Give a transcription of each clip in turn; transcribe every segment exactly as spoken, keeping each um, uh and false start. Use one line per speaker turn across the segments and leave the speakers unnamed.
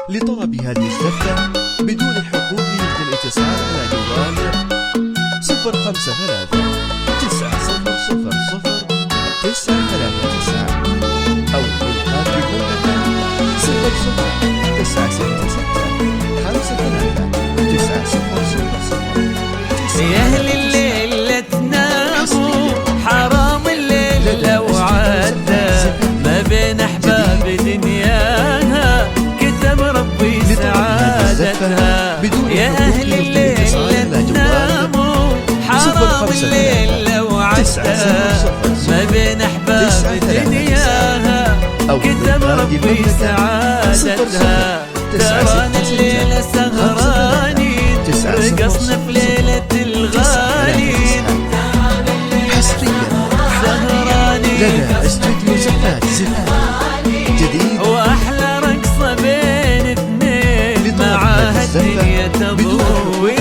لطلب هذه الزفة بدون حقوق يمكن الاتصال على جوال صفر خمسة ثلاثة تسعة صفر صفر صفر تسعة ثلاثة تسعة أو من خارج المملكة صفر صفر تسعة ستة ستة خمسة ثلاثة تسعة صفر صفر صفر.
يا أهل الليل لا تناموا، حرام الليل لو عدى ما بين أحباب دنياها كتب ربي سعادتها. يا أهل الليل لا تناموا، حرام الليل لو عدى ما بين أحباب دنياها كتب ربي سعادتها. ترانا الليلة سهرانين رقصنا في ليلة الغالين، سهرانين
لدى استوديو زفات زفات جديد
وأحلى رقصة بين اثنين معاها الدنيا تضوي.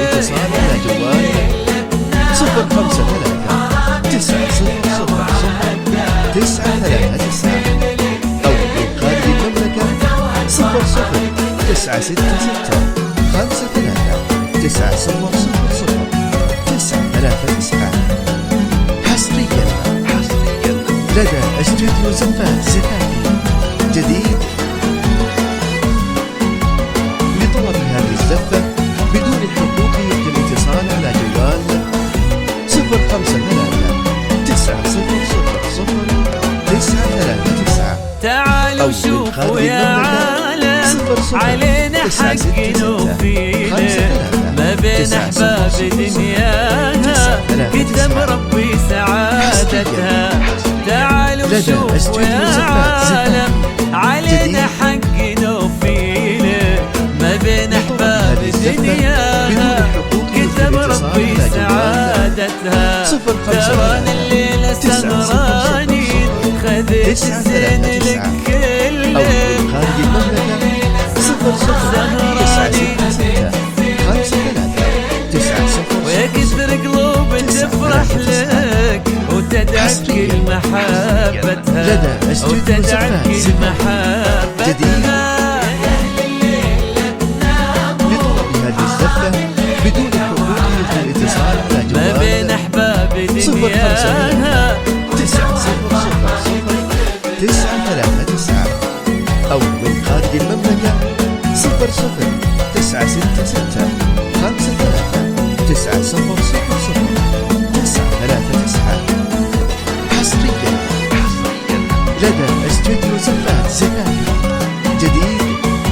صفر خمسة ثلاثة تسعة صفر صفر صفر تسعة ثلاثة تسعة أو من خارج المملكة صفر صفر تسعة ستة ستة خمسة ثلاثة تسعة صفر صفر صفر تسعة ثلاثة تسعة. حصريا حصريا لدى استوديو زفات زفات جديد لطلب هذه الزفة بدون الحقوق يمكن الاتصال على جوال صفر خمسة ثلاثة تسعة صفر صفر صفر تسعة ثلاثة تسعة.
تعالوا شوفوا يا عالم علينا حق نوفينا ما بين أحباب دنياها كتب ربي سعادتها. تعالوا شوفوا يا عالم علينا حق نوفينا ما بين أحباب دنياها كتب ربي سعادتها. ترانا الليلة سهرانين خذت الزين لك كله
خارج المملكة صفر صفر تسعة ستة ستة خمسة ثلاثة تسعة صفر
ويا كثر قلوب تفرح لك وتدعك محبتها وتدعك محبتها.
لطلب هذه الزفة بدون حقوق يمكن الاتصال على جوال
ما بين أحباب دنياها
تسعة صفر صفر صفر تسعة ثلاثة تسعة أو من خارج المملكة صفر صفر تسعة ستة ستة خمسة ثلاثة تسعة صفر صفر صفر تسعة ثلاثة تسعة. حصريا حصريا لدى استوديو زفات زفات جديد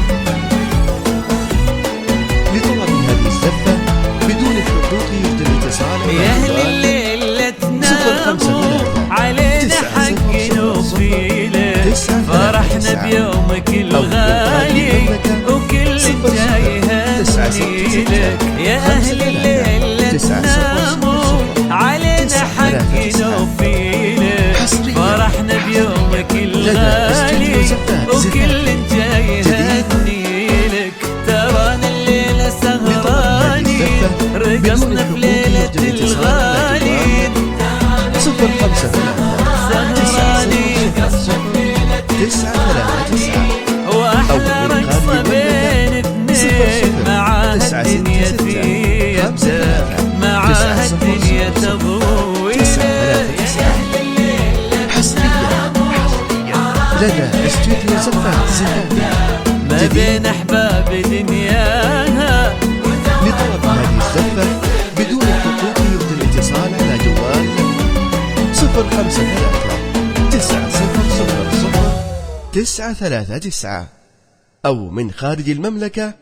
لطلب هذه الزفة بدون الحقوق يمكن الاتصال
يا أهل الليل لا تناموا علينا حق نوفيله فرحنا بيومك الغالي وكل جاي هنيلك. يا أهل الليل لا تناموا علينا حق نوفيله فرحنا بيومك الغالي وكل جاي هنيلك. ترانا الليلة سهرانين رقصنا في ليلة الغالين
صفر خمسة ثلاثة
سهرانين
تسعة ثلاثة تسعة
وأحلى رقصة بين اثنين معاها الدنيا في يدك معاها الدنيا تضوي.
حصريا لدى استوديو زفات زفات
ما بين أحباب دنياها
لطلب هذه الزفة بدون الحقوق يمكن الاتصال على جوال صفر خمسة ثلاثة تسعة صفر صفر صفر تسعة ثلاثة تسعة أو من خارج المملكة